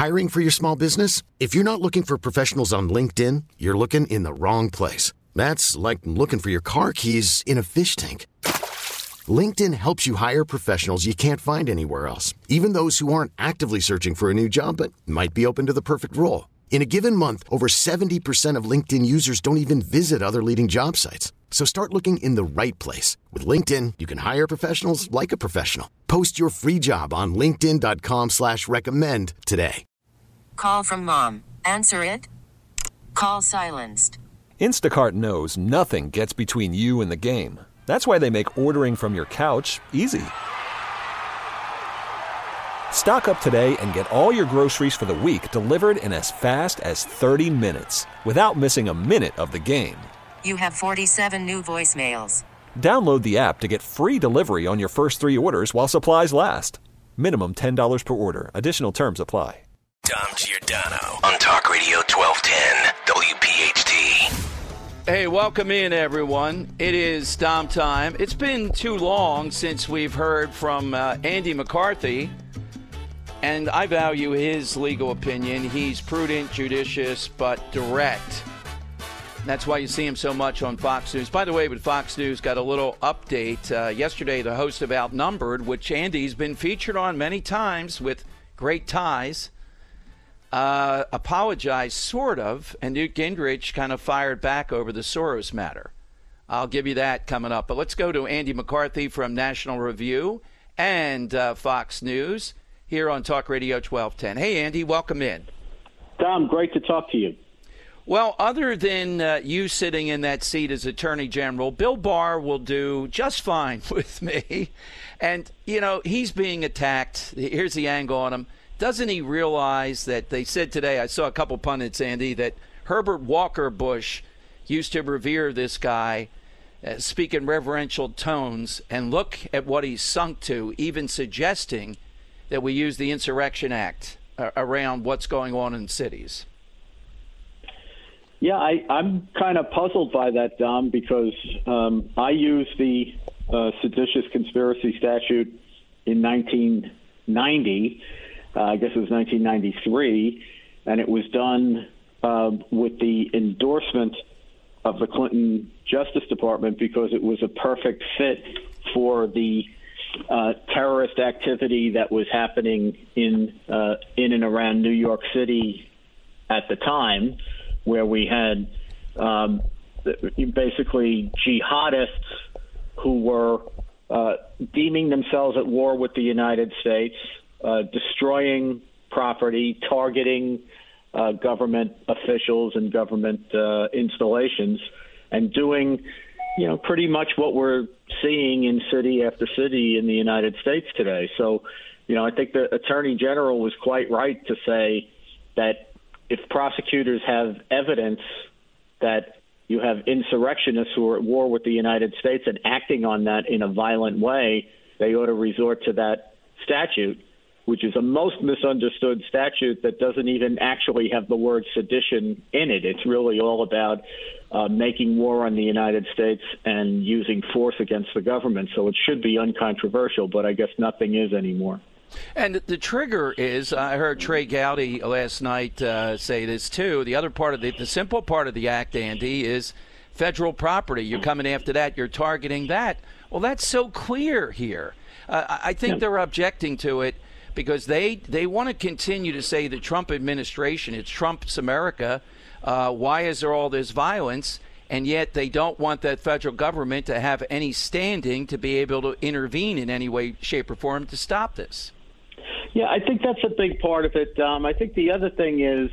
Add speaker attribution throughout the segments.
Speaker 1: Hiring for your small business? If you're not looking for professionals on LinkedIn, you're looking in the wrong place. That's like looking for your car keys in a fish tank. LinkedIn helps you hire professionals you can't find anywhere else, even those who aren't actively searching for a new job but might be open to the perfect role. In a given month, over 70% of LinkedIn users don't even visit other leading job sites. So start looking in the right place. With LinkedIn, you can hire professionals like a professional. Post your free job on linkedin.com/recommend today.
Speaker 2: Call from mom. Answer it. Call silenced.
Speaker 3: Instacart knows nothing gets between you and the game. That's why they make ordering from your couch easy. Stock up today and get all your groceries for the week delivered in as fast as 30 minutes without missing a minute of the game.
Speaker 2: You have 47 new voicemails.
Speaker 3: Download the app to get free delivery on your first 3 orders while supplies last. Minimum $10 per order. Additional terms apply.
Speaker 4: Dom Giordano on Talk Radio 1210 WPHT.
Speaker 5: Hey, welcome in, everyone. It is Dom time. It's been too long since we've heard from Andy McCarthy, and I value his legal opinion. He's prudent, judicious, but direct. That's why you see him so much on Fox News. By the way, with Fox News, got a little update. Yesterday, the host of Outnumbered, which Andy's been featured on many times with great ties, apologized, sort of, and Newt Gingrich kind of fired back over the Soros matter. I'll give you that coming up. But let's go to Andy McCarthy from National Review and Fox News here on Talk Radio 1210. Hey, Andy, welcome in.
Speaker 6: Dom, great to talk to you.
Speaker 5: Well, other than you sitting in that seat as Attorney General, Bill Barr will do just fine with me. And, you know, he's being attacked. Here's the angle on him. Doesn't he realize that they said today, I saw a couple pundits, Andy, that Herbert Walker Bush used to revere this guy, speak in reverential tones, and look at what he's sunk to, even suggesting that we use the Insurrection Act around what's going on in cities.
Speaker 6: Yeah, I'm kind of puzzled by that, Dom, because I used the seditious conspiracy statute in 1990. I guess it was 1993, and it was done with the endorsement of the Clinton Justice Department because it was a perfect fit for the terrorist activity that was happening in and around New York City at the time, where we had basically jihadists who were deeming themselves at war with the United States, destroying property, targeting government officials and government installations, and doing, you know, pretty much what we're seeing in city after city in the United States today. So, you know, I think the Attorney General was quite right to say that if prosecutors have evidence that you have insurrectionists who are at war with the United States and acting on that in a violent way, they ought to resort to that statute, which is a most misunderstood statute that doesn't even actually have the word sedition in it. It's really all about making war on the United States and using force against the government. So it should be uncontroversial, but I guess nothing is anymore.
Speaker 5: And the trigger is, I heard Trey Gowdy last night say this too, the other part of the simple part of the act, Andy, is federal property. You're coming after that. You're targeting that. Well, that's so clear here. I think they're objecting to it because they want to continue to say the Trump administration, it's Trump's America. Why is there all this violence? And yet they don't want that federal government to have any standing to be able to intervene in any way, shape, or form to stop this.
Speaker 6: Yeah, I think that's a big part of it. I think the other thing is,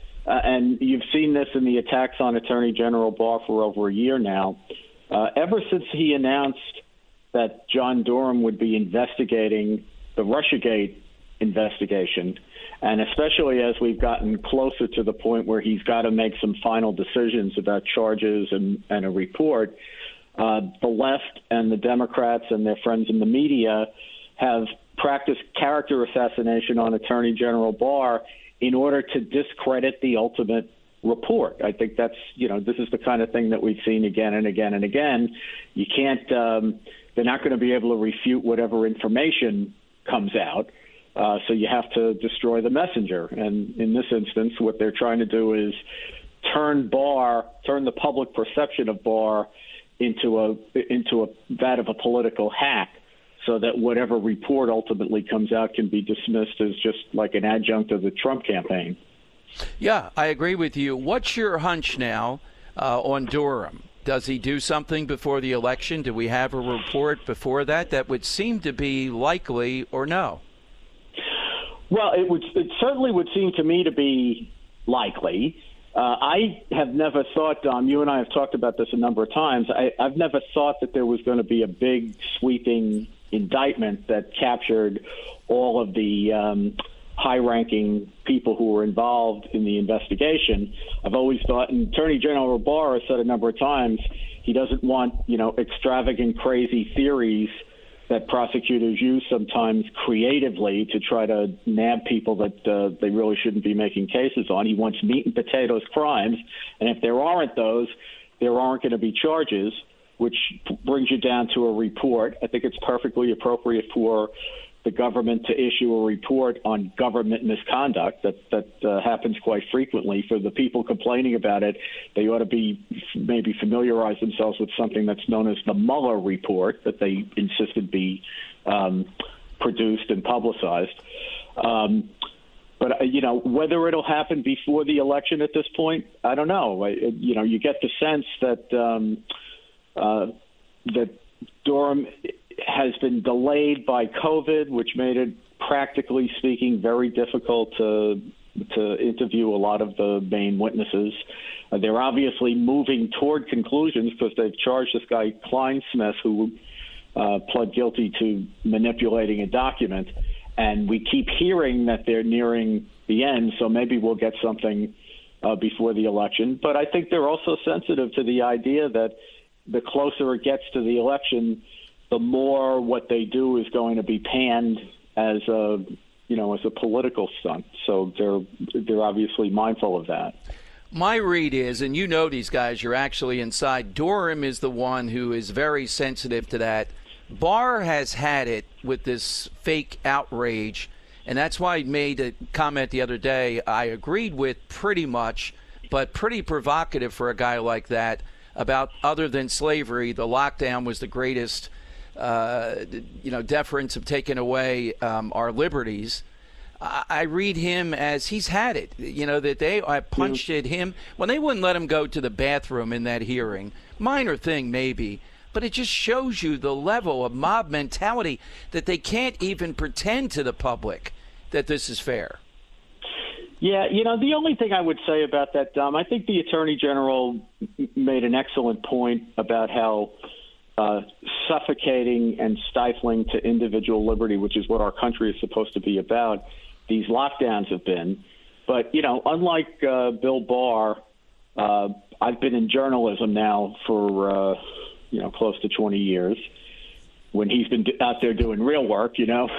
Speaker 6: and you've seen this in the attacks on Attorney General Barr for over a year now, ever since he announced that John Durham would be investigating the Russiagate investigation, and especially as we've gotten closer to the point where he's got to make some final decisions about charges and a report, the left and the Democrats and their friends in the media have practiced character assassination on Attorney General Barr in order to discredit the ultimate report. I think that's, this is the kind of thing that we've seen again and again and again. You can't, they're not going to be able to refute whatever information comes out. So you have to destroy the messenger. And in this instance, what they're trying to do is turn the public perception of Barr into that of a political hack, so that whatever report ultimately comes out can be dismissed as just like an adjunct of the Trump campaign.
Speaker 5: Yeah, I agree with you. What's your hunch now on Durham? Does he do something before the election? Do we have a report before that would seem to be likely, or no?
Speaker 6: Well, it certainly would seem to me to be likely. I have never thought, Dom, you and I have talked about this a number of times, I've never thought that there was going to be a big sweeping indictment that captured all of the high-ranking people who were involved in the investigation. I've always thought, and Attorney General Barr has said a number of times, he doesn't want, extravagant, crazy theories that prosecutors use sometimes creatively to try to nab people that they really shouldn't be making cases on. He wants meat and potatoes crimes, and if there aren't those, there aren't going to be charges, which brings you down to a report. I think it's perfectly appropriate for the government to issue a report on government misconduct. That happens quite frequently. For the people complaining about it, they ought to be maybe familiarize themselves with something that's known as the Mueller report that they insisted be produced and publicized. But whether it'll happen before the election at this point, I don't know. You get the sense that that Durham has been delayed by COVID, which made it, practically speaking, very difficult to interview a lot of the main witnesses. They're obviously moving toward conclusions because they've charged this guy Kleinsmith, who pled guilty to manipulating a document. And we keep hearing that they're nearing the end, so maybe we'll get something before the election. But I think they're also sensitive to the idea that the closer it gets to the election, the more what they do is going to be panned as a political stunt. So they're obviously mindful of that.
Speaker 5: My read is, and you know these guys, you're actually inside, Durham is the one who is very sensitive to that. Barr has had it with this fake outrage, and that's why he made a comment the other day I agreed with pretty much, but pretty provocative for a guy like that, about other than slavery, the lockdown was the greatest deference of taking away our liberties. I read him as he's had it, that they punched at him when they wouldn't let him go to the bathroom in that hearing. Minor thing, maybe, but it just shows you the level of mob mentality that they can't even pretend to the public that this is fair.
Speaker 6: Yeah, the only thing I would say about that, Dom, I think the Attorney General made an excellent point about how suffocating and stifling to individual liberty, which is what our country is supposed to be about, these lockdowns have been. But, unlike Bill Barr, I've been in journalism now for, close to 20 years, when he's been out there doing real work,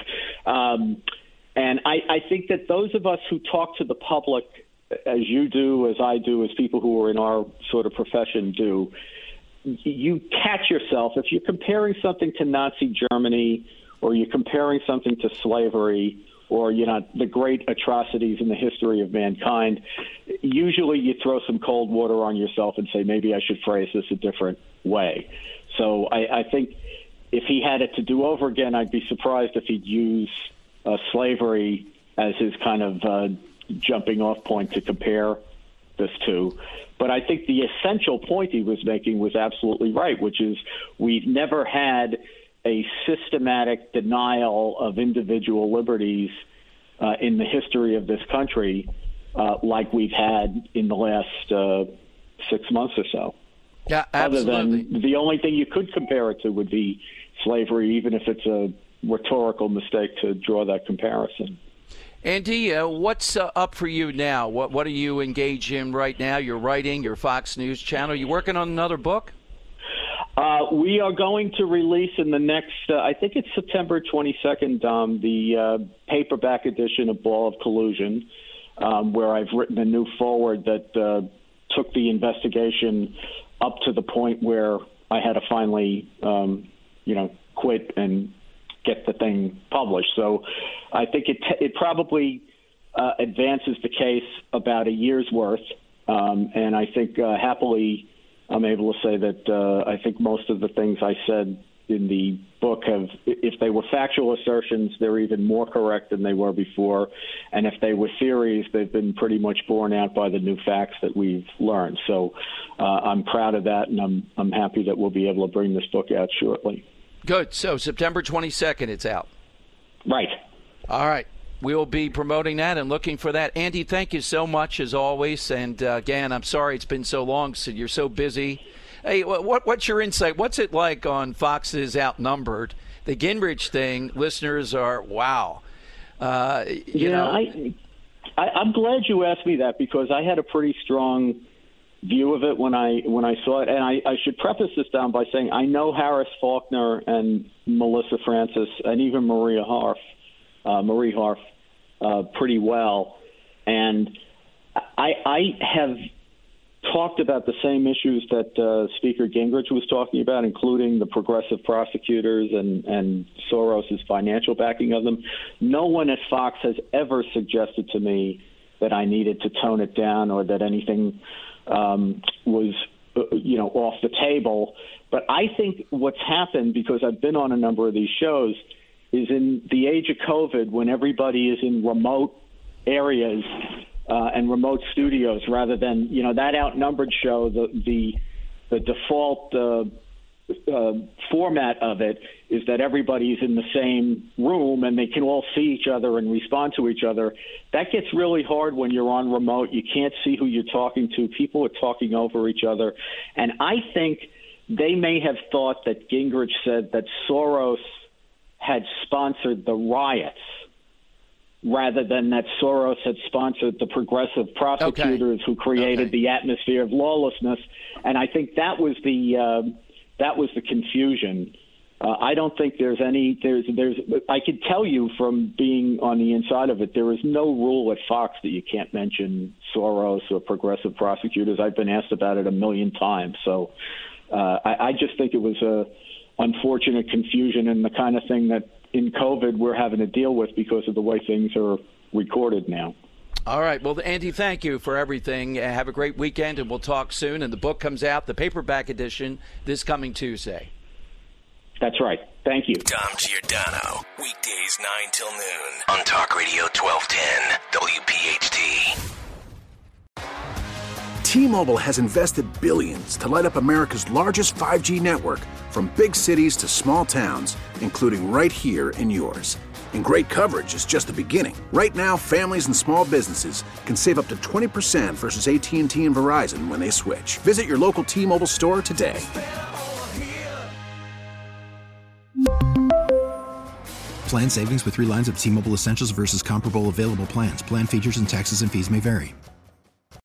Speaker 6: And I think that those of us who talk to the public, as you do, as I do, as people who are in our sort of profession do, you catch yourself. If you're comparing something to Nazi Germany, or you're comparing something to slavery, or, the great atrocities in the history of mankind, usually you throw some cold water on yourself and say, maybe I should phrase this a different way. So I think if he had it to do over again, I'd be surprised if he'd use slavery as his kind of jumping off point to compare this to. But I think the essential point he was making was absolutely right, which is we've never had a systematic denial of individual liberties in the history of this country like we've had in the last 6 months or so.
Speaker 5: Yeah, absolutely.
Speaker 6: Other than the only thing you could compare it to would be slavery, even if it's a rhetorical mistake to draw that comparison.
Speaker 5: Andy, what's up for you now? What are you engaged in right now? You're writing your Fox News channel. You working on another book?
Speaker 6: We are going to release in the next, I think it's September 22nd, the paperback edition of Ball of Collusion, where I've written a new foreword that took the investigation up to the point where I had to finally, quit and get the thing published. So I think it probably advances the case about a year's worth. And I think happily I'm able to say that I think most of the things I said in the book if they were factual assertions, they're even more correct than they were before. And if they were theories, they've been pretty much borne out by the new facts that we've learned. So I'm proud of that, and I'm happy that we'll be able to bring this book out shortly.
Speaker 5: Good. So September 22nd, it's out.
Speaker 6: Right.
Speaker 5: All right. We'll be promoting that and looking for that. Andy, thank you so much, as always. And, again, I'm sorry it's been so long, so you're so busy. Hey, what's your insight? What's it like on Fox's Outnumbered? The Gingrich thing, listeners are, wow. You know. I'm glad you asked me that, because I had a pretty strong view of it when I saw it. And I should preface this down by saying I know Harris Faulkner and Melissa Francis and even Marie Harf pretty well. And I have talked about the same issues that Speaker Gingrich was talking about, including the progressive prosecutors and Soros's financial backing of them. No one at Fox has ever suggested to me that I needed to tone it down or that anything was, off the table. But I think what's happened, because I've been on a number of these shows, is in the age of COVID, when everybody is in remote areas and remote studios, rather than that Outnumbered show, the default format of it is that everybody's in the same room and they can all see each other and respond to each other. That gets really hard when you're on remote. You can't see who you're talking to. People are talking over each other. And I think they may have thought that Gingrich said that Soros had sponsored the riots rather than that Soros had sponsored the progressive prosecutors who created the atmosphere of lawlessness. And I think that was the confusion. I don't think there's I could tell you from being on the inside of it, there is no rule at Fox that you can't mention Soros or progressive prosecutors. I've been asked about it 1 million times. So I just think it was a unfortunate confusion and the kind of thing that in COVID we're having to deal with because of the way things are recorded now. All right. Well, Andy, thank you for everything. Have a great weekend, and we'll talk soon. And the book comes out, the paperback edition, this coming Tuesday.
Speaker 6: That's right. Thank you.
Speaker 4: Dom Giordano, weekdays 9 till noon on Talk Radio 1210, WPHT.
Speaker 7: T-Mobile has invested billions to light up America's largest 5G network, from big cities to small towns, including right here in yours. And great coverage is just the beginning. Right now, families and small businesses can save up to 20% versus AT&T and Verizon when they switch. Visit your local T-Mobile store today.
Speaker 8: Plan savings with 3 lines of T-Mobile Essentials versus comparable available plans. Plan features and taxes and fees may vary.